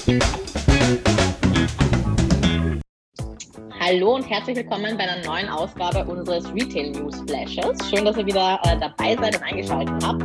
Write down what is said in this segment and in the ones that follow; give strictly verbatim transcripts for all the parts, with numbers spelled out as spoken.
Hallo und herzlich willkommen bei einer neuen Ausgabe unseres Retail News Flashes. Schön, dass ihr wieder äh, dabei seid und eingeschaltet habt.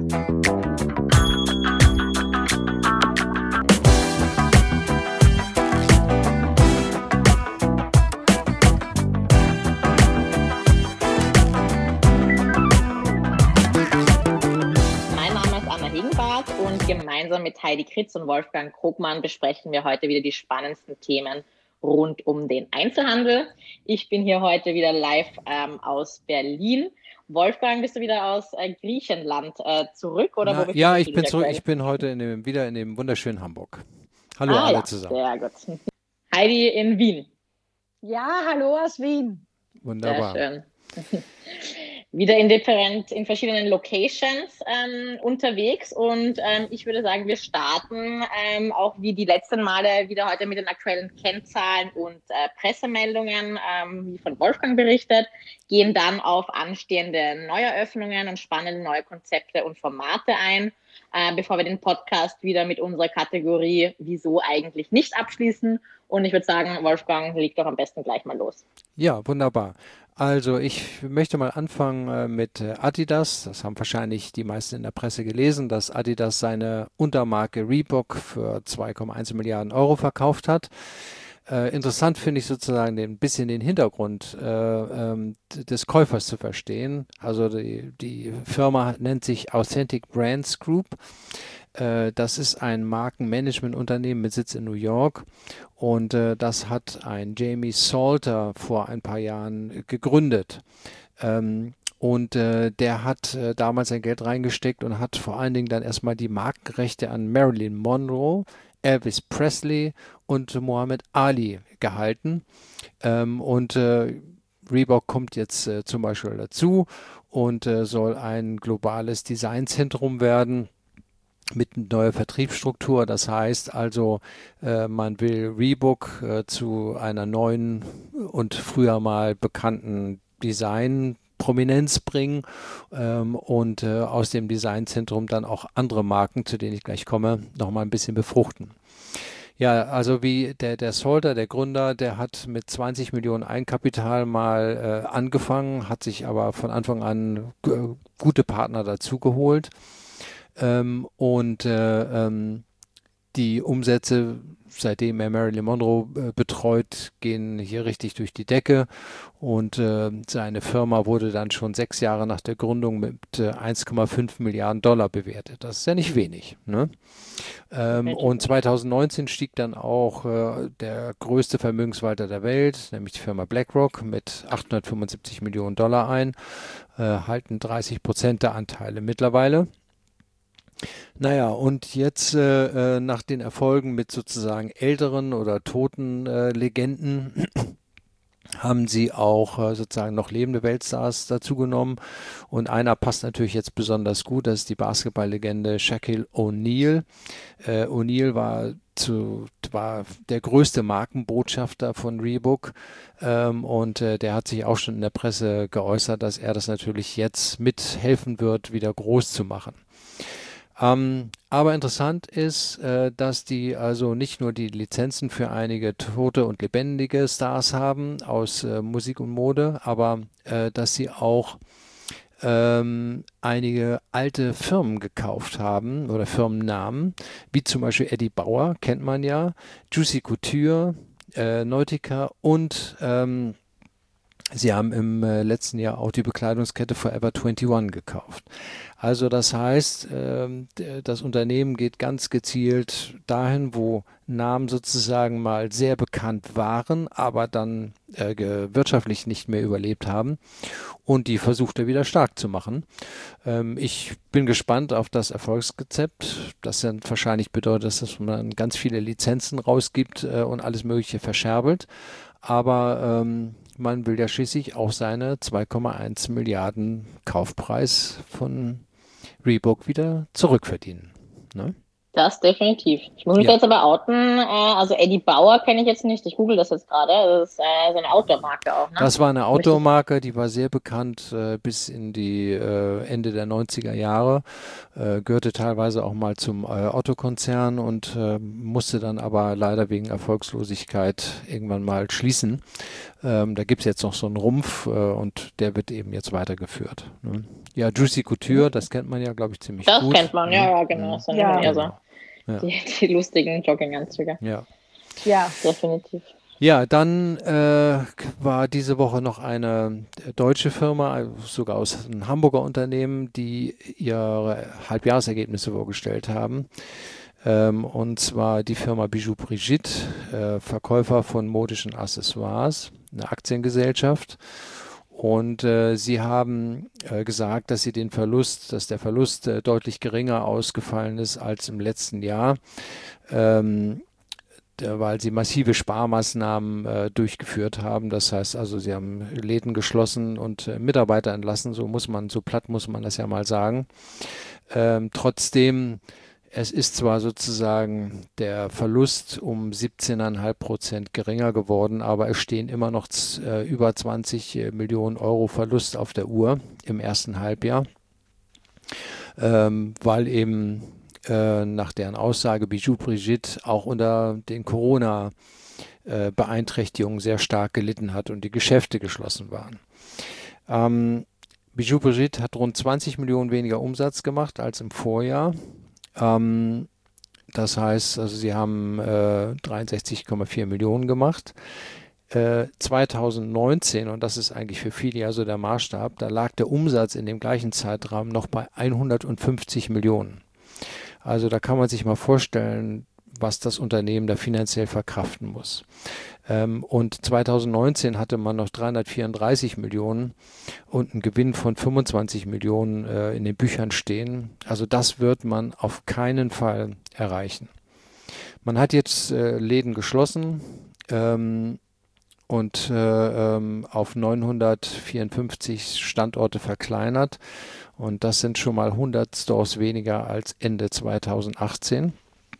Mein Name ist Anna Hegenbart und gemeinsam mit Heidi Kritz und Wolfgang Krogmann besprechen wir heute wieder die spannendsten Themen rund um den Einzelhandel. Ich bin hier heute wieder live ähm, aus Berlin. Wolfgang, bist du wieder aus äh, Griechenland äh, zurück oder Na, wo ja, befindest ich du bin dich zurück. aktuell? Ich bin heute in dem, wieder in dem wunderschönen Hamburg. Hallo Ah alle ja, zusammen. sehr gut. Heidi in Wien. Ja, hallo aus Wien. Wunderbar. Sehr schön. Wieder in different, in verschiedenen Locations ähm, unterwegs und ähm, ich würde sagen, wir starten ähm, auch wie die letzten Male wieder heute mit den aktuellen Kennzahlen und äh, Pressemeldungen, ähm, wie von Wolfgang berichtet, gehen dann auf anstehende Neueröffnungen und spannende neue Konzepte und Formate ein, äh, bevor wir den Podcast wieder mit unserer Kategorie Wieso eigentlich nicht abschließen. Und ich würde sagen, Wolfgang, leg doch am besten gleich mal los. Ja, wunderbar. Also ich möchte mal anfangen äh, mit äh, Adidas. Das haben wahrscheinlich die meisten in der Presse gelesen, dass Adidas seine Untermarke Reebok für zwei Komma eins Milliarden Euro verkauft hat. Äh, interessant finde ich sozusagen ein bisschen den Hintergrund äh, ähm, des Käufers zu verstehen. Also die, die Firma nennt sich Authentic Brands Group. Äh, das ist ein Markenmanagementunternehmen mit Sitz in New York und äh, das hat ein Jamie Salter vor ein paar Jahren gegründet. Ähm, und äh, der hat äh, damals sein Geld reingesteckt und hat vor allen Dingen dann erstmal die Markenrechte an Marilyn Monroe, Elvis Presley und Muhammad Ali gehalten. Ähm, und äh, Reebok kommt jetzt äh, zum Beispiel dazu und äh, soll ein globales Designzentrum werden mit neuer Vertriebsstruktur. Das heißt also, äh, man will Reebok äh, zu einer neuen und früher mal bekannten Design Prominenz bringen ähm, und äh, aus dem Designzentrum dann auch andere Marken, zu denen ich gleich komme, nochmal ein bisschen befruchten. Ja, also wie der, der Salter, der Gründer, der hat mit zwanzig Millionen Eigenkapital mal äh, angefangen, hat sich aber von Anfang an g- gute Partner dazugeholt. Ähm, und äh, ähm, die Umsätze, seitdem er Marilyn Monroe äh, betreut, gehen hier richtig durch die Decke. Und äh, seine Firma wurde dann schon sechs Jahre nach der Gründung mit äh, eins Komma fünf Milliarden Dollar bewertet. Das ist ja nicht wenig, ne? Ähm, Definitiv und nicht. zwanzig neunzehn stieg dann auch äh, der größte Vermögensverwalter der Welt, nämlich die Firma BlackRock, mit achthundertfünfundsiebzig Millionen Dollar ein, äh, halten dreißig Prozent der Anteile mittlerweile. Naja, und jetzt äh, äh, nach den Erfolgen mit sozusagen älteren oder toten äh, Legenden haben sie auch äh, sozusagen noch lebende Weltstars dazugenommen. Und einer passt natürlich jetzt besonders gut, das ist die Basketballlegende Shaquille O'Neal. Äh, O'Neal war zu, war der größte Markenbotschafter von Reebok ähm, und äh, der hat sich auch schon in der Presse geäußert, dass er das natürlich jetzt mithelfen wird, wieder groß zu machen. Ähm, aber interessant ist, äh, dass die also nicht nur die Lizenzen für einige tote und lebendige Stars haben aus äh, Musik und Mode, aber äh, dass sie auch ähm, einige alte Firmen gekauft haben oder Firmennamen, wie zum Beispiel Eddie Bauer, kennt man ja, Juicy Couture, äh, Nautica und ähm, sie haben im äh, letzten Jahr auch die Bekleidungskette Forever einundzwanzig gekauft. Also das heißt, ähm, d- das Unternehmen geht ganz gezielt dahin, wo Namen sozusagen mal sehr bekannt waren, aber dann äh, ge- wirtschaftlich nicht mehr überlebt haben und die versucht er wieder stark zu machen. Ähm, ich bin gespannt auf das Erfolgsrezept. Das dann wahrscheinlich bedeutet, dass man ganz viele Lizenzen rausgibt äh, und alles Mögliche verscherbelt. Aber ähm, man will ja schließlich auch seine zwei Komma eins Milliarden Kaufpreis von Reebok wieder zurückverdienen. Ne? Das definitiv. Ich muss mich Ja. jetzt aber outen. Äh, also Eddie Bauer kenne ich jetzt nicht. Ich google das jetzt gerade. Das ist äh, so eine Outdoor-Marke auch, ne? Das war eine Möchte ich- Outdoor-Marke, die war sehr bekannt äh, bis in die äh, Ende der neunziger Jahre, äh, gehörte teilweise auch mal zum äh, Otto-Konzern und äh, musste dann aber leider wegen Erfolgslosigkeit irgendwann mal schließen. Ähm, da gibt es jetzt noch so einen Rumpf äh, und der wird eben jetzt weitergeführt. Ne? Ja, Juicy Couture, das kennt man ja, glaube ich, ziemlich Das gut. kennt man, Ne? ja, ja, genau. Mhm. Das sind Ja. immer eher so Genau. Ja. die, die lustigen Jogginganzüge. Ja. Ja, Definitiv. Ja, dann äh, war diese Woche noch eine deutsche Firma, also sogar aus einem Hamburger Unternehmen, die ihre Halbjahresergebnisse vorgestellt haben. Ähm, und zwar die Firma Bijou Brigitte, äh, Verkäufer von modischen Accessoires, eine Aktiengesellschaft. Und äh, sie haben äh, gesagt, dass sie den Verlust, dass der Verlust äh, deutlich geringer ausgefallen ist als im letzten Jahr. Ähm, weil sie massive Sparmaßnahmen äh, durchgeführt haben. Das heißt also, sie haben Läden geschlossen und äh, Mitarbeiter entlassen, so muss man, so platt muss man das ja mal sagen. Ähm, trotzdem, es ist zwar sozusagen der Verlust um siebzehn Komma fünf Prozent geringer geworden, aber es stehen immer noch äh, über zwanzig Millionen Euro Verlust auf der Uhr im ersten Halbjahr, ähm, weil eben äh, nach deren Aussage Bijou Brigitte auch unter den Corona-Beeinträchtigungen sehr stark gelitten hat und die Geschäfte geschlossen waren. Ähm, Bijou Brigitte hat rund zwanzig Millionen weniger Umsatz gemacht als im Vorjahr. Ähm, das heißt, also sie haben äh, dreiundsechzig Komma vier Millionen gemacht. Äh, zweitausendneunzehn, und das ist eigentlich für viele ja so der Maßstab, da lag der Umsatz in dem gleichen Zeitraum noch bei hundertfünfzig Millionen. Also da kann man sich mal vorstellen, was das Unternehmen da finanziell verkraften muss. Ähm, und zweitausendneunzehn hatte man noch dreihundertvierunddreißig Millionen und einen Gewinn von fünfundzwanzig Millionen äh, in den Büchern stehen. Also das wird man auf keinen Fall erreichen. Man hat jetzt äh, Läden geschlossen ähm, und äh, ähm, auf neunhundertvierundfünfzig Standorte verkleinert. Und das sind schon mal hundert Stores weniger als Ende zweitausendachtzehn.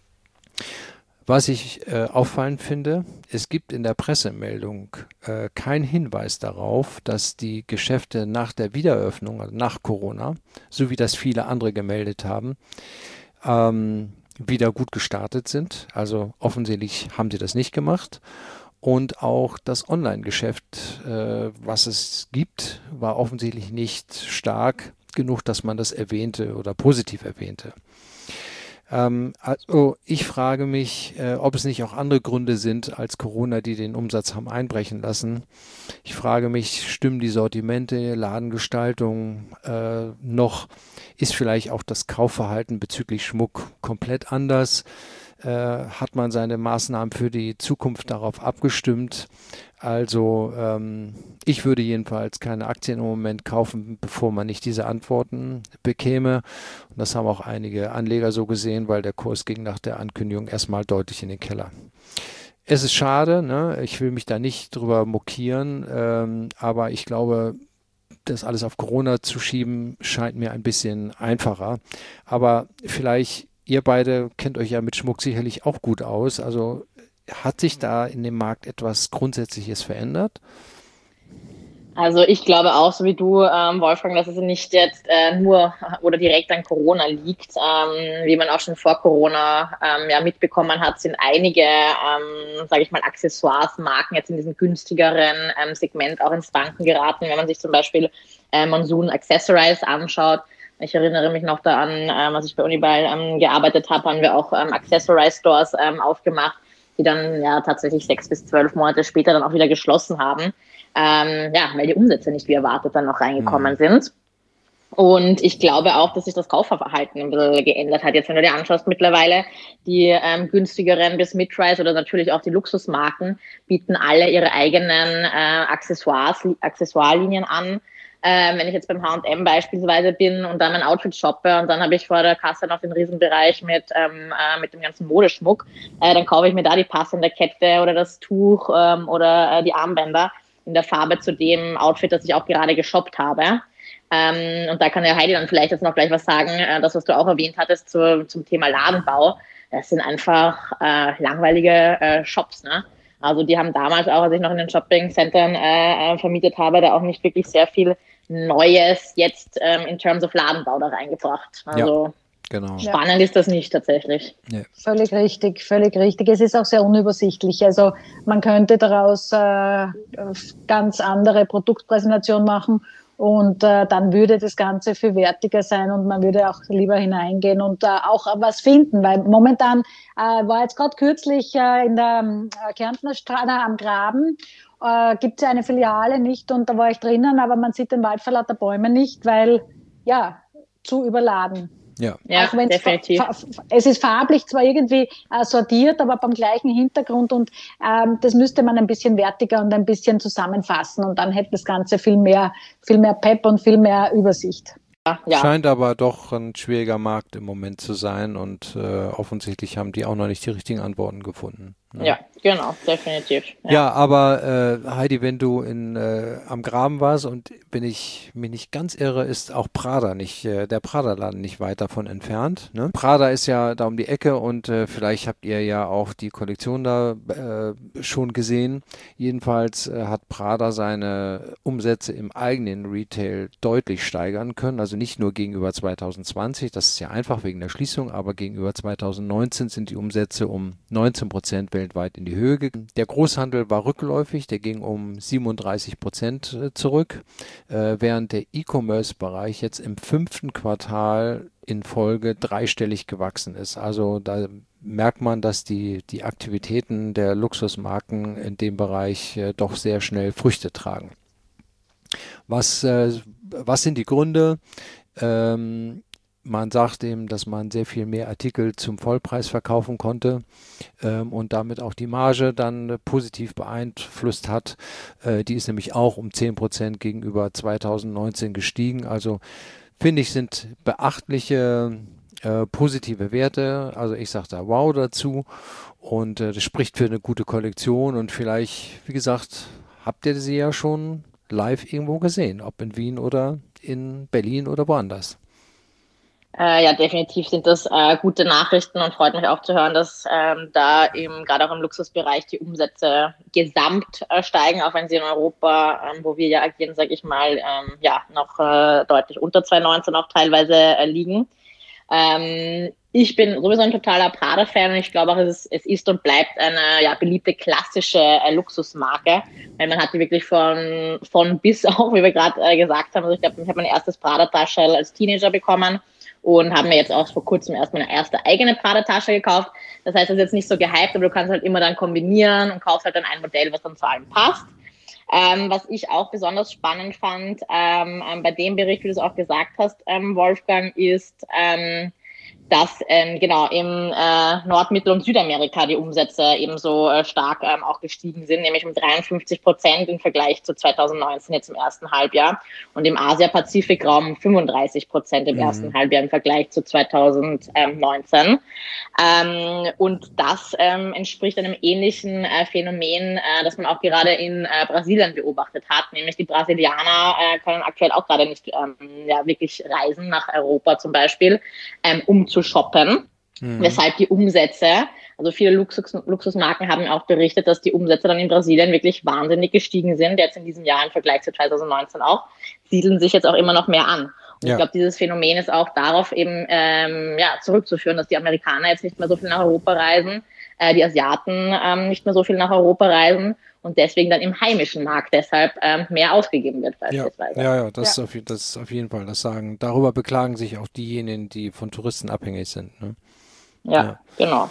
Was ich äh, auffallend finde, es gibt in der Pressemeldung äh, keinen Hinweis darauf, dass die Geschäfte nach der Wiedereröffnung, also nach Corona, so wie das viele andere gemeldet haben, ähm, wieder gut gestartet sind. Also offensichtlich haben sie das nicht gemacht. Und auch das Online-Geschäft, äh, was es gibt, war offensichtlich nicht stark genug, dass man das erwähnte oder positiv erwähnte. Ähm, also ich frage mich, äh, ob es nicht auch andere Gründe sind als Corona, die den Umsatz haben einbrechen lassen. Ich frage mich, stimmen die Sortimente, Ladengestaltung äh, noch? Ist vielleicht auch das Kaufverhalten bezüglich Schmuck komplett anders? Äh, hat man seine Maßnahmen für die Zukunft darauf abgestimmt? Also ähm, ich würde jedenfalls keine Aktien im Moment kaufen, bevor man nicht diese Antworten bekäme. Und das haben auch einige Anleger so gesehen, weil der Kurs ging nach der Ankündigung erstmal deutlich in den Keller. Es ist schade, ne? Ich will mich da nicht drüber mokieren, ähm, aber ich glaube, das alles auf Corona zu schieben, scheint mir ein bisschen einfacher. Aber vielleicht, ihr beide kennt euch ja mit Schmuck sicherlich auch gut aus. Also hat sich da in dem Markt etwas Grundsätzliches verändert? Also ich glaube auch, so wie du, ähm, Wolfgang, dass es nicht jetzt äh, nur oder direkt an Corona liegt. Ähm, wie man auch schon vor Corona ähm, ja mitbekommen hat, sind einige, ähm, sage ich mal, Accessoires-Marken jetzt in diesem günstigeren ähm, Segment auch ins Wanken geraten. Wenn man sich zum Beispiel äh, Monsoon Accessorize anschaut. Ich erinnere mich noch daran, ähm, als ich bei Unibail ähm, gearbeitet habe, haben wir auch ähm, Accessorize-Stores ähm, aufgemacht, die dann ja tatsächlich sechs bis zwölf Monate später dann auch wieder geschlossen haben. Ähm, ja, weil die Umsätze nicht wie erwartet dann noch reingekommen mhm. sind. Und ich glaube auch, dass sich das Kaufverhalten ein bisschen geändert hat. Jetzt, wenn du dir anschaust, mittlerweile die ähm, günstigeren bis Mid-Price oder natürlich auch die Luxusmarken bieten alle ihre eigenen äh, Accessoires, Accessoirelinien an. Ähm, wenn ich jetzt beim H und M beispielsweise bin und dann mein Outfit shoppe und dann habe ich vor der Kasse noch den Riesenbereich mit, ähm, äh, mit dem ganzen Modeschmuck, äh, dann kaufe ich mir da die passende Kette oder das Tuch ähm, oder äh, die Armbänder in der Farbe zu dem Outfit, das ich auch gerade geshoppt habe. Ähm, und da kann der Heidi dann vielleicht jetzt noch gleich was sagen, äh, das, was du auch erwähnt hattest zu, zum Thema Ladenbau. Das sind einfach äh, langweilige äh, Shops, ne? Also die haben damals auch, als ich noch in den Shopping-Centern äh, vermietet habe, da auch nicht wirklich sehr viel Neues jetzt ähm, in terms of Ladenbau da reingebracht. Also ja, genau. Spannend ist das nicht tatsächlich. Ja. Völlig richtig, völlig richtig. Es ist auch sehr unübersichtlich. Also man könnte daraus äh, ganz andere Produktpräsentation machen und äh, dann würde das Ganze viel wertiger sein und man würde auch lieber hineingehen und äh, auch was finden, weil momentan äh, war jetzt gerade kürzlich äh, in der äh, Kärntner Straße am Graben äh, gibt es ja eine Filiale nicht und da war ich drinnen, aber man sieht den Wald vor lauter Bäumen nicht, weil ja zu überladen. Ja, ja auch definitiv. Es ist farblich zwar irgendwie äh, sortiert, aber beim gleichen Hintergrund und ähm, das müsste man ein bisschen wertiger und ein bisschen zusammenfassen und dann hätte das Ganze viel mehr, viel mehr Pep und viel mehr Übersicht. Ja. Scheint aber doch ein schwieriger Markt im Moment zu sein und äh, offensichtlich haben die auch noch nicht die richtigen Antworten gefunden. Ne? Ja, genau, definitiv. Ja, ja aber äh, Heidi, wenn du in, äh, am Graben warst und wenn ich mich nicht ganz irre, ist auch Prada nicht, äh, der Prada-Laden nicht weit davon entfernt. Ne? Prada ist ja da um die Ecke und äh, vielleicht habt ihr ja auch die Kollektion da äh, schon gesehen. Jedenfalls äh, hat Prada seine Umsätze im eigenen Retail deutlich steigern können. Also nicht nur gegenüber zwanzig zwanzig, das ist ja einfach wegen der Schließung, aber gegenüber zwanzig neunzehn sind die Umsätze um neunzehn Prozent weltweit in die Höhe gegangen. Der Großhandel war rückläufig, der ging um siebenunddreißig Prozent zurück, äh, während der E-Commerce-Bereich jetzt im fünften Quartal in Folge dreistellig gewachsen ist. Also da merkt man, dass die, die Aktivitäten der Luxusmarken in dem Bereich äh, doch sehr schnell Früchte tragen. Was, äh, was sind die Gründe? Ähm, man sagt eben, dass man sehr viel mehr Artikel zum Vollpreis verkaufen konnte ähm, und damit auch die Marge dann äh, positiv beeinflusst hat. Äh, die ist nämlich auch um zehn Prozent gegenüber zwanzig neunzehn gestiegen. Also finde ich, sind beachtliche äh, positive Werte. Also ich sage da wow dazu und äh, das spricht für eine gute Kollektion und vielleicht, wie gesagt, habt ihr sie ja schon live irgendwo gesehen, ob in Wien oder in Berlin oder woanders. Äh, ja, definitiv sind das äh, gute Nachrichten und freut mich auch zu hören, dass ähm, da eben gerade auch im Luxusbereich die Umsätze gesamt äh, steigen, auch wenn sie in Europa, ähm, wo wir ja agieren, sage ich mal, ähm, ja noch äh, deutlich unter zwanzig neunzehn auch teilweise äh, liegen. Ähm, ich bin sowieso ein totaler Prada-Fan und ich glaube auch, es ist, es ist und bleibt eine ja, beliebte klassische äh, Luxusmarke, weil man hat die wirklich von, von bis auch, wie wir gerade äh, gesagt haben, also ich glaube, ich habe mein erstes Prada-Tasche als Teenager bekommen und haben mir jetzt auch vor kurzem erst meine erste eigene Prada-Tasche gekauft. Das heißt, das ist jetzt nicht so gehypt, aber du kannst halt immer dann kombinieren und kaufst halt dann ein Modell, was dann zu allem passt. Ähm, was ich auch besonders spannend fand, ähm, ähm, bei dem Bericht, wie du es auch gesagt hast, ähm, Wolfgang, ist, ähm, dass ähm, genau im äh, Nord-, Mittel- und Südamerika die Umsätze ebenso äh, stark ähm, auch gestiegen sind, nämlich um dreiundfünfzig Prozent im Vergleich zu zwanzig neunzehn jetzt im ersten Halbjahr und im Asia-Pazifik-Raum fünfunddreißig Prozent im mhm. ersten Halbjahr im Vergleich zu zwanzig neunzehn. Ähm, und das ähm, entspricht einem ähnlichen äh, Phänomen, äh, das man auch gerade in äh, Brasilien beobachtet hat, nämlich die Brasilianer äh, können aktuell auch gerade nicht ähm, ja, wirklich reisen nach Europa zum Beispiel, ähm, um zu shoppen, mhm. weshalb die Umsätze, also viele Luxus, Luxusmarken haben auch berichtet, dass die Umsätze dann in Brasilien wirklich wahnsinnig gestiegen sind, jetzt in diesem Jahr im Vergleich zu zwanzig neunzehn auch, siedeln sich jetzt auch immer noch mehr an. Und ja. ich glaube, dieses Phänomen ist auch darauf eben ähm, ja, zurückzuführen, dass die Amerikaner jetzt nicht mehr so viel nach Europa reisen, äh, die Asiaten ähm, nicht mehr so viel nach Europa reisen und deswegen dann im heimischen Markt deshalb ähm, mehr ausgegeben wird beispielsweise. Ja, ja, ja, das, ja. Ist auf, das ist auf jeden Fall das Sagen. Darüber beklagen sich auch diejenigen, die von Touristen abhängig sind. Ne? Ja, ja, genau.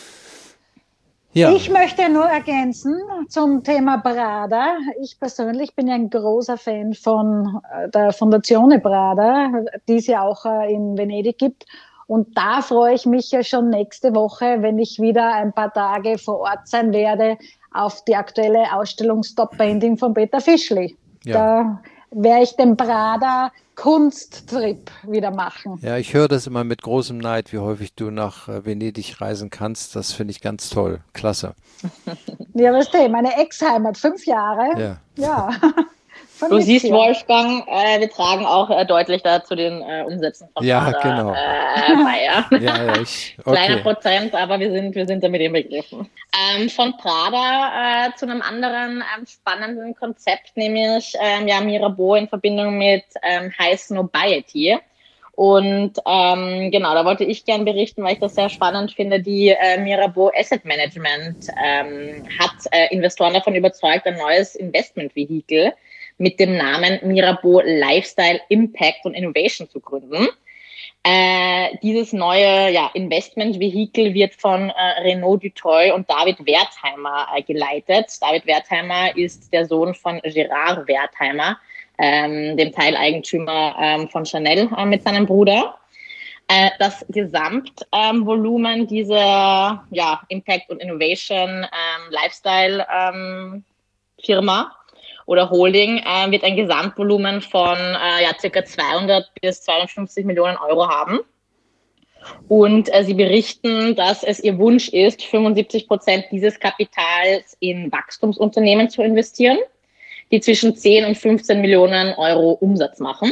Ja. Ich möchte nur ergänzen zum Thema Prada. Ich persönlich bin ja ein großer Fan von der Fondazione Prada, die es ja auch in Venedig gibt. Und da freue ich mich ja schon nächste Woche, wenn ich wieder ein paar Tage vor Ort sein werde, auf die aktuelle Ausstellung Stop Painting von Peter Fischli. Ja. Da werde ich den Prada Kunsttrip wieder machen. Ja, ich höre das immer mit großem Neid, wie häufig du nach Venedig reisen kannst. Das finde ich ganz toll. Klasse. Ja, weißt du, meine Ex-Heimat, fünf Jahre. Ja. Ja. Du siehst, Wolfgang, äh, wir tragen auch äh, deutlich da zu den äh, Umsätzen von ja, Prada, genau. äh, bei. Ja. Ja, ja, ich, okay. Kleiner Prozent, aber wir sind, wir sind damit inbegriffen. Ähm, von Prada äh, zu einem anderen ähm, spannenden Konzept, nämlich ähm, ja, Mirabeau in Verbindung mit ähm, High Snobiety. Und ähm, genau, da wollte ich gerne berichten, weil ich das sehr spannend finde. Die äh, Mirabeau Asset Management ähm, hat äh, Investoren davon überzeugt, ein neues Investmentvehikel mit dem Namen Mirabeau Lifestyle Impact und Innovation zu gründen. Äh, dieses neue ja, Investmentvehikel wird von äh, Renaud Duteuil und David Wertheimer äh, geleitet. David Wertheimer ist der Sohn von Gérard Wertheimer, ähm, dem Teileigentümer ähm, von Chanel äh, mit seinem Bruder. Äh, das Gesamtvolumen ähm, dieser ja, Impact und Innovation ähm, Lifestyle ähm, Firma oder Holding äh, wird ein Gesamtvolumen von äh, ja, circa zweihundert bis zweihundertfünfzig Millionen Euro haben. Und äh, sie berichten, dass es ihr Wunsch ist, fünfundsiebzig Prozent dieses Kapitals in Wachstumsunternehmen zu investieren, die zwischen zehn und fünfzehn Millionen Euro Umsatz machen.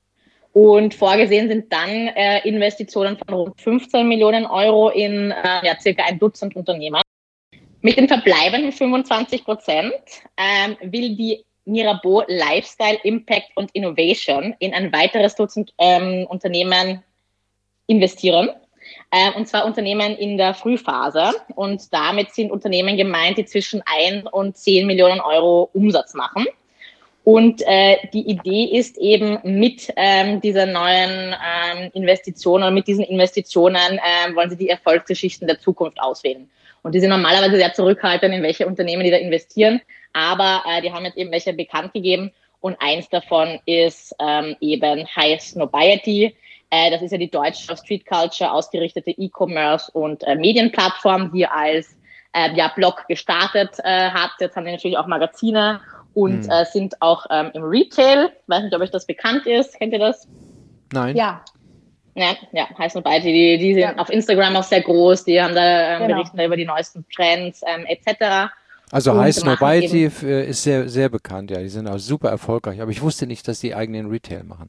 Und vorgesehen sind dann äh, Investitionen von rund fünfzehn Millionen Euro in äh, ja, circa ein Dutzend Unternehmen. Mit den verbleibenden fünfundzwanzig Prozent ähm, will die Mirabeau Lifestyle Impact und Innovation in ein weiteres Dutzend ähm, Unternehmen investieren. Äh, und zwar Unternehmen in der Frühphase. Und damit sind Unternehmen gemeint, die zwischen ein und zehn Millionen Euro Umsatz machen. Und äh, die Idee ist eben mit ähm, dieser neuen ähm, Investition oder mit diesen Investitionen äh, wollen sie die Erfolgsgeschichten der Zukunft auswählen. Und die sind normalerweise sehr zurückhaltend, in welche Unternehmen die da investieren. Aber äh, die haben jetzt eben welche bekannt gegeben. Und eins davon ist ähm, eben High Snobiety. Äh, das ist ja die deutsche Street Culture ausgerichtete E-Commerce und äh, Medienplattform, die als äh, ja, Blog gestartet äh, hat. Jetzt haben die natürlich auch Magazine und hm. äh, sind auch ähm, im Retail. Ich weiß nicht, ob euch das bekannt ist. Kennt ihr das? Nein. Ja. Ja, ja, heißt noch beide. Die, die sind ja auf Instagram auch sehr groß. Die haben da ähm, genau. berichten da über die neuesten Trends ähm, et cetera. Also High Snobiety ist sehr, sehr bekannt. Ja, die sind auch super erfolgreich. Aber ich wusste nicht, dass die eigenen Retail machen.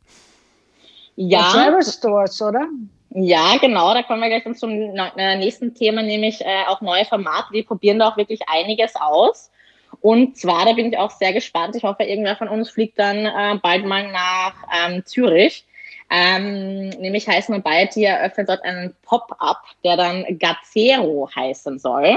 Ja. Travel Stores, oder? Ja, genau. Da kommen wir gleich dann zum nächsten Thema, nämlich äh, auch neue Formate. Die probieren da auch wirklich einiges aus. Und zwar, da bin ich auch sehr gespannt. Ich hoffe, irgendwer von uns fliegt dann äh, bald mal nach ähm, Zürich. Ähm, nämlich High Snobiety eröffnet dort einen Pop-up, der dann Gazero heißen soll.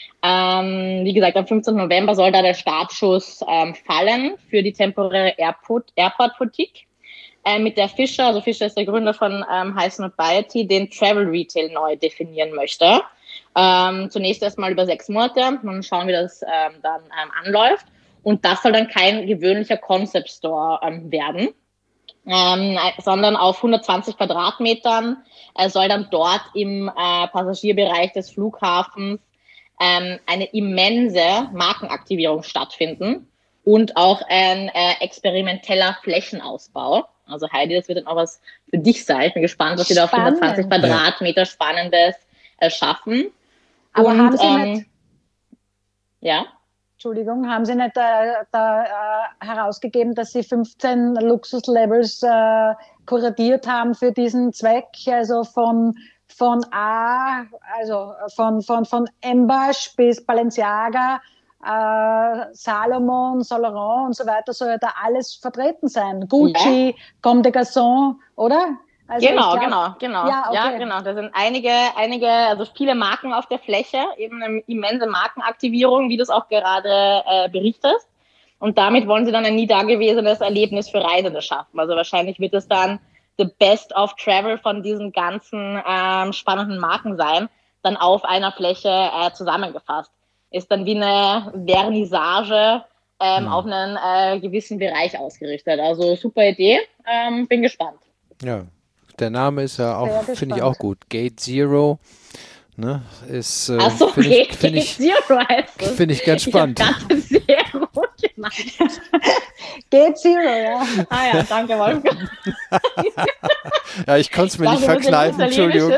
Ähm, wie gesagt, am fünfzehnten November soll da der Startschuss ähm, fallen für die temporäre Airport, Airport Boutique, äh, mit der Fischer, also Fischer ist der Gründer von ähm, High Snobiety, den Travel Retail neu definieren möchte. Ähm, zunächst erstmal über sechs Monate, mal schauen, wie das ähm, dann ähm, anläuft. Und das soll dann kein gewöhnlicher Concept Store ähm, werden. Ähm, sondern auf hundertzwanzig Quadratmetern äh, soll dann dort im äh, Passagierbereich des Flughafens ähm, eine immense Markenaktivierung stattfinden und auch ein äh, experimenteller Flächenausbau. Also Heidi, das wird dann auch was für dich sein. Ich bin gespannt, was sie da auf hundertzwanzig Quadratmeter Spannendes äh, schaffen. Aber und, haben Sie ähm, nicht... Ja? Entschuldigung, haben Sie nicht äh, da äh, herausgegeben, dass Sie fünfzehn Luxuslevels äh, kuratiert haben für diesen Zweck? Also von, von A, also von, von, von Embash bis Balenciaga, äh, Salomon, Saint Laurent und so weiter, soll ja da alles vertreten sein. Gucci, ja. Comme des Garçons, oder? Also genau, glaub, genau, genau. Ja, okay. ja, genau. Da sind einige, einige, also viele Marken auf der Fläche, eben eine immense Markenaktivierung, wie du es auch gerade äh, berichtest. Und damit wollen sie dann ein nie dagewesenes Erlebnis für Reisende schaffen. Also wahrscheinlich wird es dann the best of travel von diesen ganzen ähm, spannenden Marken sein, dann auf einer Fläche äh, zusammengefasst. Ist dann wie eine Vernissage ähm, mhm. auf einen äh, gewissen Bereich ausgerichtet. Also super Idee, ähm, bin gespannt. Ja. Der Name ist ja auch, finde ich auch gut. Gate Zero. Ne, ist, äh, Ach so, finde Gate, ich, find Gate ich, Zero heißt es. Finde ich ganz spannend. Ich habe das sehr gut gemacht. Gate Zero, ja. Ah ja, danke Wolfgang. Ja, ich konnte es mir nicht verkneifen, Entschuldigung.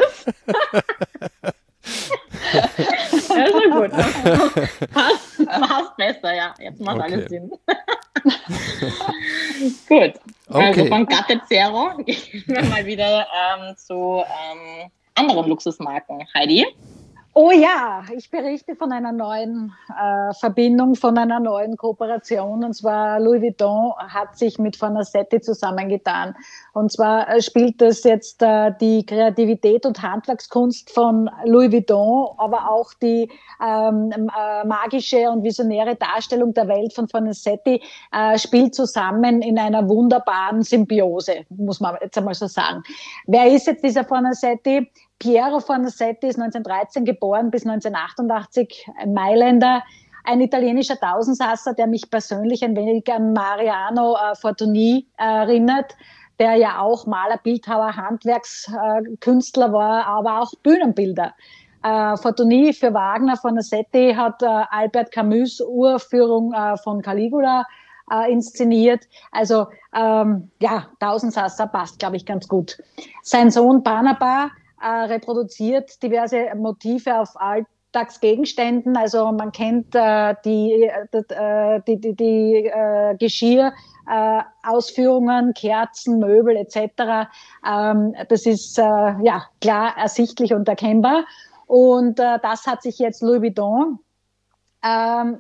Ja, ist schon gut. Passt, passt besser, ja. Jetzt macht okay. alles Sinn. Gut, okay. Also von Gatte Zero gehen wir mal wieder ähm, zu ähm, anderen Luxusmarken. Heidi? Oh ja, ich berichte von einer neuen äh, Verbindung, von einer neuen Kooperation. Und zwar Louis Vuitton hat sich mit Fornasetti zusammengetan. Und zwar äh, spielt das jetzt äh, die Kreativität und Handwerkskunst von Louis Vuitton, aber auch die ähm, äh, magische und visionäre Darstellung der Welt von Fornasetti äh, spielt zusammen in einer wunderbaren Symbiose, muss man jetzt einmal so sagen. Wer ist jetzt dieser Fornasetti? Piero Fornasetti ist neunzehnhundertdreizehn geboren, bis neunzehnhundertachtundachtzig ein Mailänder, ein italienischer Tausendsasser, der mich persönlich ein wenig an Mariano äh, Fortuny äh, erinnert, der ja auch Maler, Bildhauer, Handwerkskünstler äh, war, aber auch Bühnenbilder. Äh, Fortuny für Wagner, Fornasetti hat äh, Albert Camus' Uraufführung äh, von Caligula äh, inszeniert. Also ähm, ja, Tausendsasser passt, glaube ich, ganz gut. Sein Sohn Barnaba Äh, reproduziert diverse Motive auf Alltagsgegenständen. Also man kennt äh, die, äh, die, die, die äh, Geschirrausführungen, äh, Kerzen, Möbel et cetera. Ähm, das ist äh, ja klar ersichtlich und erkennbar. Und äh, das hat sich jetzt Louis Vuitton ähm,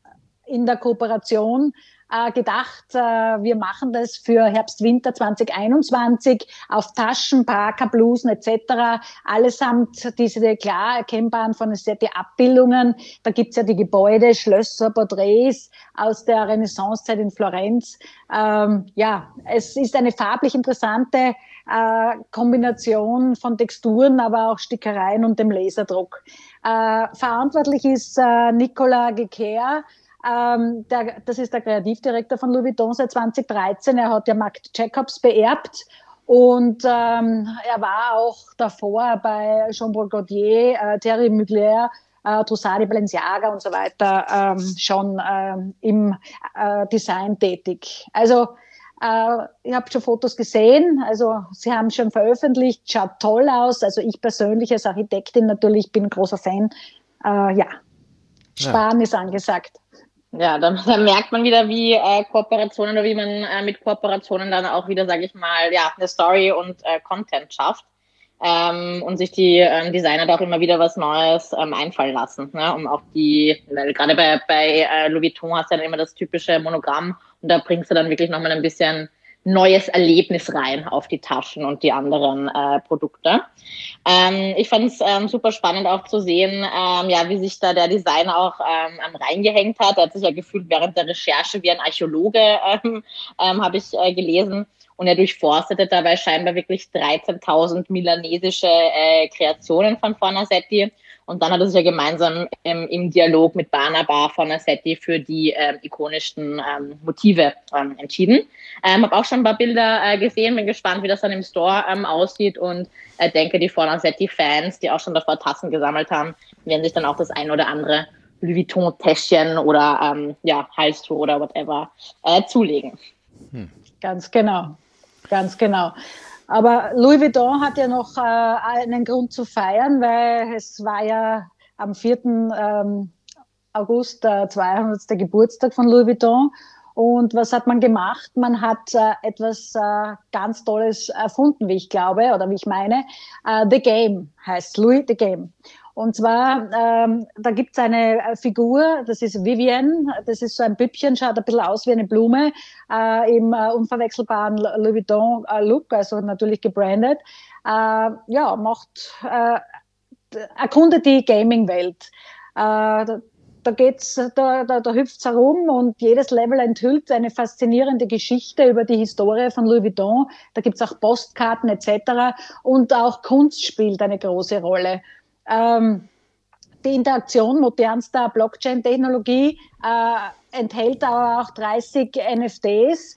in der Kooperation äh, gedacht, äh, wir machen das für Herbst-Winter zwanzig einundzwanzig auf Taschen, Parker, Blusen et cetera. Allesamt diese klar erkennbaren Fornasetti-Abbildungen. Da gibt's ja die Gebäude, Schlösser, Porträts aus der Renaissancezeit in Florenz. Ähm, ja, es ist eine farblich interessante äh, Kombination von Texturen, aber auch Stickereien und dem Laserdruck. Äh, verantwortlich ist äh, Nicolas Guéquer. Ähm, der, das ist der Kreativdirektor von Louis Vuitton seit zwanzig dreizehn. Er hat ja Marc Jacobs beerbt und ähm, er war auch davor bei Jean-Paul Gaultier, äh, Thierry Mugler, äh, Trussardi, Balenciaga und so weiter ähm, schon ähm, im äh, Design tätig. Also äh, ich habe schon Fotos gesehen, also sie haben schon veröffentlicht, schaut toll aus. Also ich persönlich als Architektin natürlich bin ein großer Fan. Äh, ja, Sparen ja. ist angesagt. Ja, dann, dann merkt man wieder, wie äh, Kooperationen oder wie man äh, mit Kooperationen dann auch wieder, sage ich mal, ja, eine Story und äh, Content schafft ähm, und sich die ähm, Designer da auch immer wieder was Neues ähm, einfallen lassen, ne? Um auch die, weil gerade bei, bei äh, Louis Vuitton hast du dann immer das typische Monogramm und da bringst du dann wirklich nochmal ein bisschen neues Erlebnis rein auf die Taschen und die anderen äh, Produkte. Ähm, ich fand es ähm, super spannend auch zu sehen, ähm, ja, wie sich da der Designer auch ähm, reingehängt hat. Er hat sich ja gefühlt während der Recherche wie ein Archäologe, ähm, ähm, habe ich äh, gelesen. Und er durchforstete dabei scheinbar wirklich dreizehntausend milanesische äh, Kreationen von Fornasetti. Und dann hat er sich ja gemeinsam ähm, im Dialog mit Barnaba Fornasetti für die ähm, ikonischsten ähm, Motive ähm, entschieden. Ähm, habe auch schon ein paar Bilder äh, gesehen, bin gespannt, wie das dann im Store ähm, aussieht und äh, denke, die Fornasetti-Fans, die auch schon davor Tassen gesammelt haben, werden sich dann auch das ein oder andere Louis Vuitton-Täschchen oder ähm, ja, Halstuch oder whatever äh, zulegen. Hm. Ganz genau, ganz genau. Aber Louis Vuitton hat ja noch äh, einen Grund zu feiern, weil es war ja am vierten Ähm, August der zweihundertste Geburtstag von Louis Vuitton. Und was hat man gemacht? Man hat äh, etwas äh, ganz Tolles erfunden, wie ich glaube, oder wie ich meine. Äh, The Game heißt Louis The Game. Und zwar, ähm, da gibt's eine Figur, das ist Vivienne, das ist so ein Püppchen, schaut ein bisschen aus wie eine Blume, äh, im äh, unverwechselbaren Louis Vuitton äh, Look, also natürlich gebrandet. Äh, ja, macht, äh, erkundet die Gaming-Welt. Äh, da, da geht's, da, da, da hüpft's herum und jedes Level enthüllt eine faszinierende Geschichte über die Historie von Louis Vuitton. Da gibt's auch Postkarten et cetera. Und auch Kunst spielt eine große Rolle. Ähm, die Interaktion modernster Blockchain-Technologie äh, enthält aber auch dreißig N F Ts.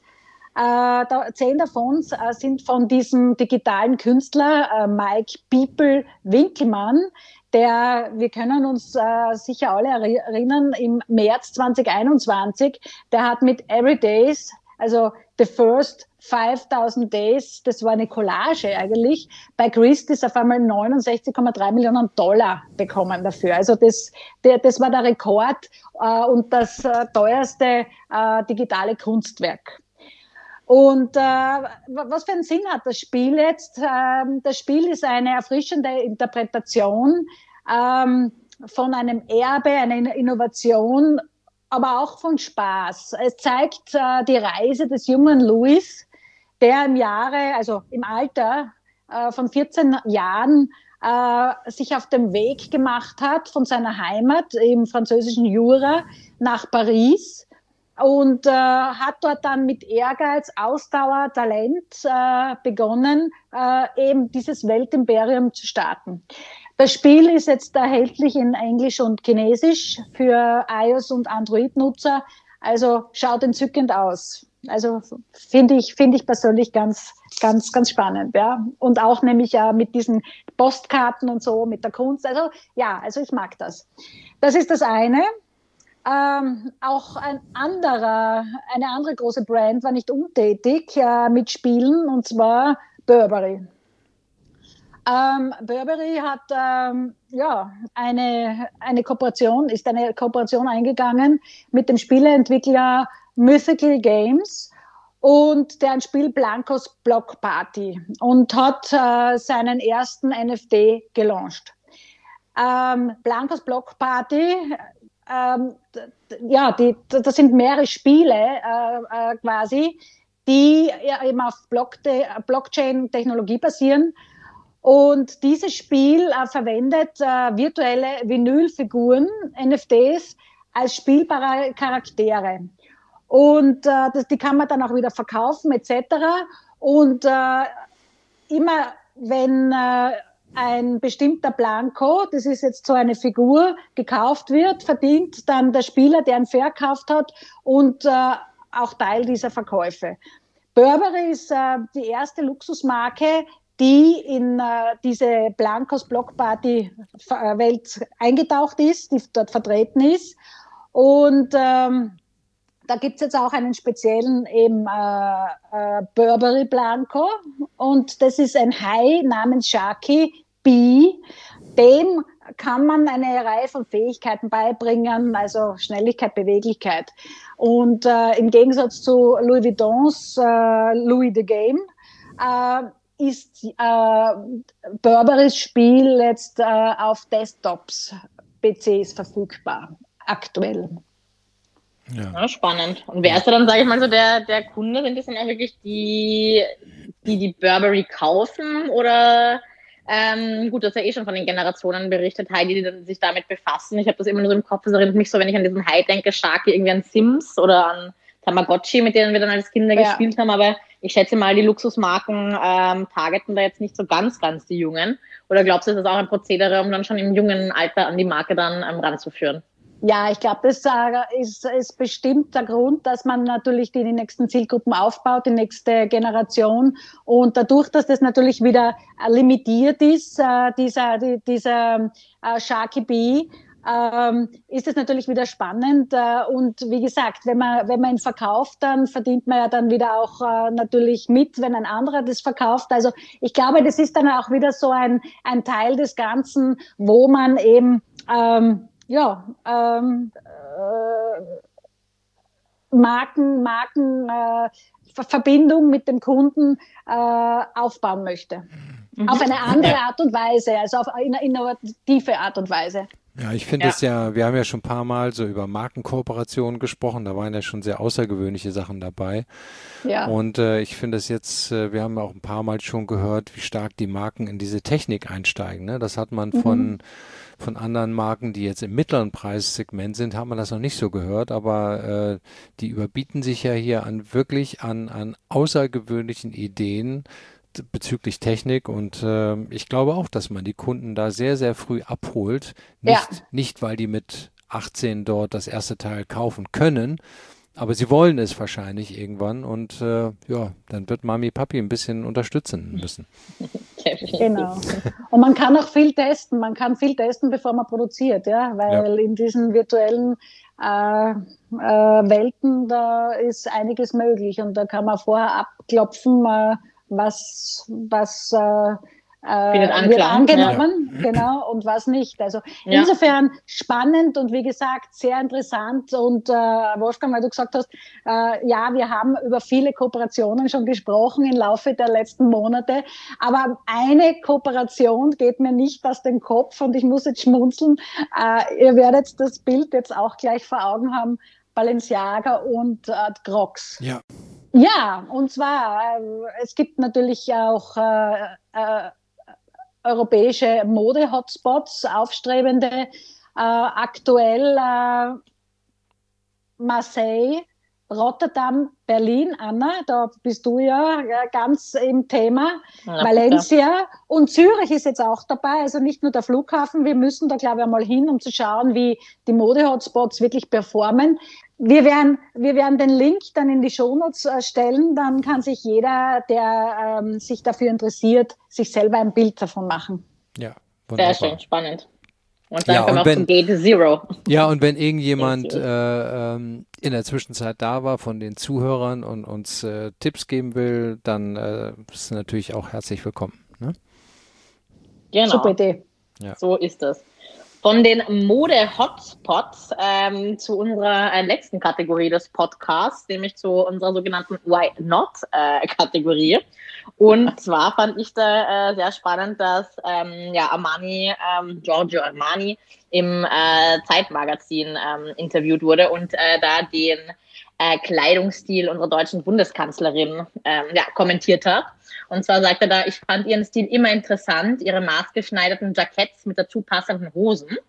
Äh, da, zehn davon äh, sind von diesem digitalen Künstler äh, Mike People Winkelmann, der, wir können uns äh, sicher alle erinnern, im März zwanzig einundzwanzig, der hat mit Everydays, also the first fünftausend Days, das war eine Collage eigentlich, bei Christie's auf einmal neunundsechzig Komma drei Millionen Dollar bekommen dafür. Also das, der, das war der Rekord äh, und das äh, teuerste äh, digitale Kunstwerk. Und äh, was für einen Sinn hat das Spiel jetzt? Ähm, das Spiel ist eine erfrischende Interpretation ähm, von einem Erbe, einer Innovation, aber auch von Spaß. Es zeigt äh, die Reise des jungen Louis, der im Jahre, also im Alter äh, von vierzehn Jahren äh, sich auf den Weg gemacht hat von seiner Heimat im französischen Jura nach Paris und äh, hat dort dann mit Ehrgeiz, Ausdauer, Talent äh, begonnen, äh, eben dieses Weltimperium zu starten. Das Spiel ist jetzt erhältlich in Englisch und Chinesisch für iOS- und Android-Nutzer. Also schaut entzückend aus. Also finde ich, finde ich persönlich ganz, ganz, ganz spannend, ja. Und auch nämlich ja mit diesen Postkarten und so, mit der Kunst. Also ja, also ich mag das. Das ist das eine. Ähm, auch ein anderer, eine andere große Brand war nicht untätig äh, mit Spielen, und zwar Burberry. Ähm, Burberry hat ähm, ja, eine, eine Kooperation, ist eine Kooperation eingegangen mit dem Spieleentwickler Mythical Games und deren Spiel Blankos Block Party und hat äh, seinen ersten N F T gelauncht. Ähm, Blankos Block Party, ähm, ja, die, das sind mehrere Spiele äh, äh, quasi, die ja, eben auf Blockchain-Technologie basieren. Und dieses Spiel äh, verwendet äh, virtuelle Vinylfiguren, N F Ts, als spielbare Charaktere. Und äh, das, die kann man dann auch wieder verkaufen et cetera. Und äh, immer wenn äh, ein bestimmter Blanko, das ist jetzt so eine Figur, gekauft wird, verdient dann der Spieler, der ihn verkauft hat, und äh, auch Teil dieser Verkäufe. Burberry ist äh, die erste Luxusmarke, die in äh, diese Blankos Block Party Welt eingetaucht ist, die dort vertreten ist. Und ähm, da gibt's jetzt auch einen speziellen eben äh, äh, Burberry Blanco, und das ist ein Hai namens Sharky B. Dem kann man eine Reihe von Fähigkeiten beibringen, also Schnelligkeit, Beweglichkeit. Und äh, im Gegensatz zu Louis Vuittons äh, Louis the Game äh, ist äh, Burberrys Spiel jetzt äh, auf Desktops, P Cs verfügbar, aktuell. Ja. Ja, spannend. Und wer ist da dann, sage ich mal, so der, der Kunde? Sind das dann auch wirklich die, die die Burberry kaufen? Oder, ähm, gut, das ist ja eh schon von den Generationen berichtet, Heidi, die dann sich damit befassen. Ich habe das immer nur so im Kopf, das erinnert mich so, wenn ich an diesen Hai denke, Sharky, irgendwie an Sims oder an Tamagotchi, mit denen wir dann als Kinder ja. gespielt haben. Aber ich schätze mal, die Luxusmarken ähm, targeten da jetzt nicht so ganz, ganz die Jungen. Oder glaubst du, ist das auch ein Prozedere, um dann schon im jungen Alter an die Marke dann ähm, ranzuführen? Ja, ich glaube, das äh, ist, ist bestimmt der Grund, dass man natürlich die, die nächsten Zielgruppen aufbaut, die nächste Generation. Und dadurch, dass das natürlich wieder äh, limitiert ist, äh, dieser, die, dieser äh, Sharky B, ähm, ist es natürlich wieder spannend. Äh, und wie gesagt, wenn man, wenn man ihn verkauft, dann verdient man ja dann wieder auch äh, natürlich mit, wenn ein anderer das verkauft. Also ich glaube, das ist dann auch wieder so ein, ein Teil des Ganzen, wo man eben ähm, ja, ähm, äh, Marken, Marken, äh, Verbindung mit dem Kunden äh, aufbauen möchte. Mhm. Auf eine andere Art und Weise, also auf eine innovative Art und Weise. Ja, ich finde es ja. ja, wir haben ja schon ein paar Mal so über Markenkooperationen gesprochen, da waren ja schon sehr außergewöhnliche Sachen dabei. Ja. Und äh, ich finde es jetzt, äh, wir haben ja auch ein paar Mal schon gehört, wie stark die Marken in diese Technik einsteigen. Ne? Das hat man mhm. von von anderen Marken, die jetzt im mittleren Preissegment sind, hat man das noch nicht so gehört, aber äh, die überbieten sich ja hier an wirklich an, an außergewöhnlichen Ideen bezüglich Technik, und äh, ich glaube auch, dass man die Kunden da sehr, sehr früh abholt. Nicht, ja. nicht, weil die mit achtzehn dort das erste Teil kaufen können, aber sie wollen es wahrscheinlich irgendwann, und äh, ja, dann wird Mami, Papi ein bisschen unterstützen müssen. Genau. Und man kann auch viel testen. Man kann viel testen, bevor man produziert, ja, weil ja. in diesen virtuellen äh, äh, Welten, da ist einiges möglich und da kann man vorher abklopfen, äh, was, was äh, äh, wird angenommen, ja. Genau, und was nicht. Also ja. Insofern spannend und wie gesagt sehr interessant und äh, Wolfgang, weil du gesagt hast, äh, ja, wir haben über viele Kooperationen schon gesprochen im Laufe der letzten Monate, aber eine Kooperation geht mir nicht aus dem Kopf und ich muss jetzt schmunzeln. Äh, ihr werdet das Bild jetzt auch gleich vor Augen haben, Balenciaga und äh, Crocs. Ja. Ja, und zwar, äh, es gibt natürlich auch äh, äh, europäische Mode-Hotspots, aufstrebende, äh, aktuell äh, Marseille, Rotterdam, Berlin, Anna, da bist du ja ganz im Thema, ja, Valencia ja. Und Zürich ist jetzt auch dabei, also nicht nur der Flughafen, wir müssen da glaube ich einmal hin, um zu schauen, wie die Mode-Hotspots wirklich performen. Wir werden, wir werden den Link dann in die Shownotes stellen, dann kann sich jeder, der ähm, sich dafür interessiert, sich selber ein Bild davon machen. Ja, wunderbar. Sehr schön, spannend. Und dann ja, kommen wir auch wenn, zum Gate Zero. Ja, und wenn irgendjemand äh, ähm, in der Zwischenzeit da war von den Zuhörern und uns äh, Tipps geben will, dann äh, ist natürlich auch herzlich willkommen. Ne? Genau. Super Idee. Ja. So ist es. Von den Mode-Hotspots ähm, zu unserer äh, letzten Kategorie des Podcasts, nämlich zu unserer sogenannten Why Not-Kategorie. Äh, Und zwar fand ich da äh, sehr spannend, dass ähm, ja, Armani, ähm, Giorgio Armani im äh, Zeitmagazin ähm, interviewt wurde und äh, da den äh, Kleidungsstil unserer deutschen Bundeskanzlerin ähm, ja, kommentiert hat. Und zwar sagt er da, ich fand ihren Stil immer interessant, ihre maßgeschneiderten Jacketts mit dazu passenden Hosen.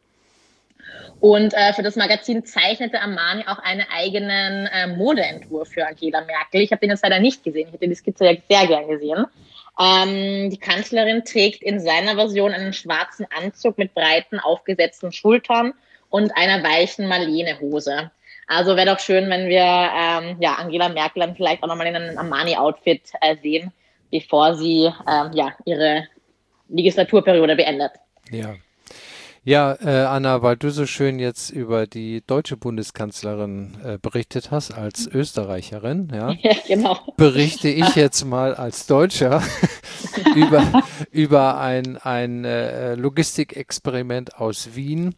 Und äh, für das Magazin zeichnete Armani auch einen eigenen äh, Modeentwurf für Angela Merkel. Ich habe den jetzt leider nicht gesehen, ich hätte die Skizze ja sehr gern gesehen. Ähm, die Kanzlerin trägt in seiner Version einen schwarzen Anzug mit breiten, aufgesetzten Schultern und einer weichen Marlene-Hose. Also wäre doch schön, wenn wir ähm, ja, Angela Merkel dann vielleicht auch nochmal in einem Armani-Outfit äh, sehen, bevor sie ähm, ja, ihre Legislaturperiode beendet. Ja, ja äh, Anna, weil du so schön jetzt über die deutsche Bundeskanzlerin äh, berichtet hast, als Österreicherin, ja, ja genau. berichte ich jetzt mal als Deutscher über, über ein, ein äh, Logistikexperiment aus Wien.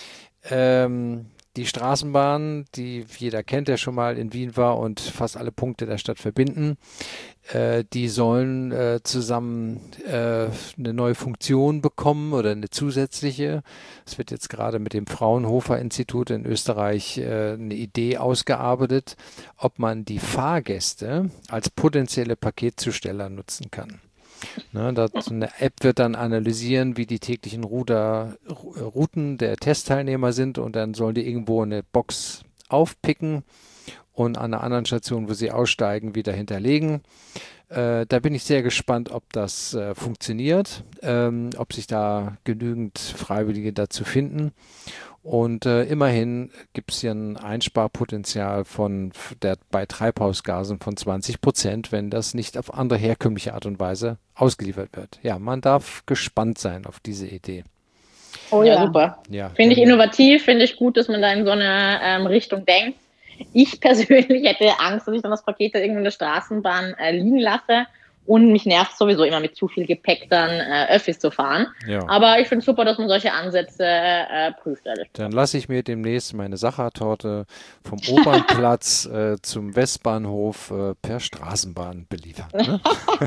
Ähm, Die Straßenbahnen, die jeder kennt, der schon mal in Wien war und fast alle Punkte der Stadt verbinden, äh, die sollen äh, zusammen äh, eine neue Funktion bekommen oder eine zusätzliche. Es wird jetzt gerade mit dem Fraunhofer-Institut in Österreich äh, eine Idee ausgearbeitet, ob man die Fahrgäste als potenzielle Paketzusteller nutzen kann. Ne, das, eine App wird dann analysieren, wie die täglichen Router, Routen der Testteilnehmer sind und dann sollen die irgendwo eine Box aufpicken und an einer anderen Station, wo sie aussteigen, wieder hinterlegen. Äh, da bin ich sehr gespannt, ob das äh, funktioniert, ähm, ob sich da genügend Freiwillige dazu finden. Und äh, immerhin gibt es hier ein Einsparpotenzial von der, bei Treibhausgasen von zwanzig Prozent, wenn das nicht auf andere herkömmliche Art und Weise ausgeliefert wird. Ja, man darf gespannt sein auf diese Idee. Oh ja, ja super. Ja, finde ich innovativ, finde ich gut, dass man da in so eine ähm, Richtung denkt. Ich persönlich hätte Angst, dass ich dann das Paket da irgendwo in der Straßenbahn äh, liegen lasse. Und mich nervt sowieso immer mit zu viel Gepäck dann äh, Öffis zu fahren. Ja. Aber ich finde es super, dass man solche Ansätze äh, prüft. Ehrlich. Dann lasse ich mir demnächst meine Sachertorte vom Opernplatz äh, zum Westbahnhof äh, per Straßenbahn beliefern. Ne?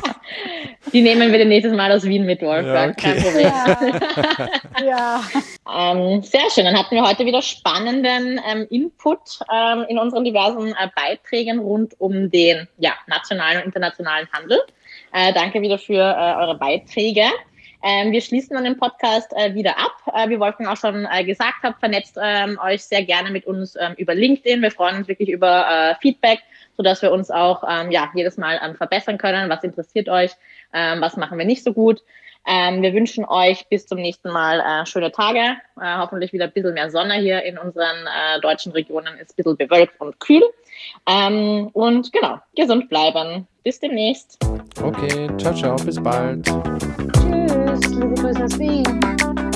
Die nehmen wir dann nächstes Mal aus Wien mit, Wolfgang. Ja, okay. Kein Problem. Ja. ja. Ähm, sehr schön. Dann hatten wir heute wieder spannenden ähm, Input ähm, in unseren diversen äh, Beiträgen rund um den ja, nationalen und internationalen Handel. Äh, danke wieder für äh, eure Beiträge. Ähm, wir schließen dann den Podcast äh, wieder ab. Äh, wie Wolfgang auch schon äh, gesagt hat, vernetzt ähm, euch sehr gerne mit uns ähm, über LinkedIn. Wir freuen uns wirklich über äh, Feedback, sodass wir uns auch ähm, ja, jedes Mal ähm, verbessern können. Was interessiert euch? Ähm, was machen wir nicht so gut? Ähm, wir wünschen euch bis zum nächsten Mal äh, schöne Tage. Äh, hoffentlich wieder ein bisschen mehr Sonne hier in unseren äh, deutschen Regionen. Ist ein bisschen bewölkt und kühl. Ähm, und genau, gesund bleiben. Bis demnächst. Okay, ciao, ciao, bis bald. Tschüss, liebe Grüße aus Wien.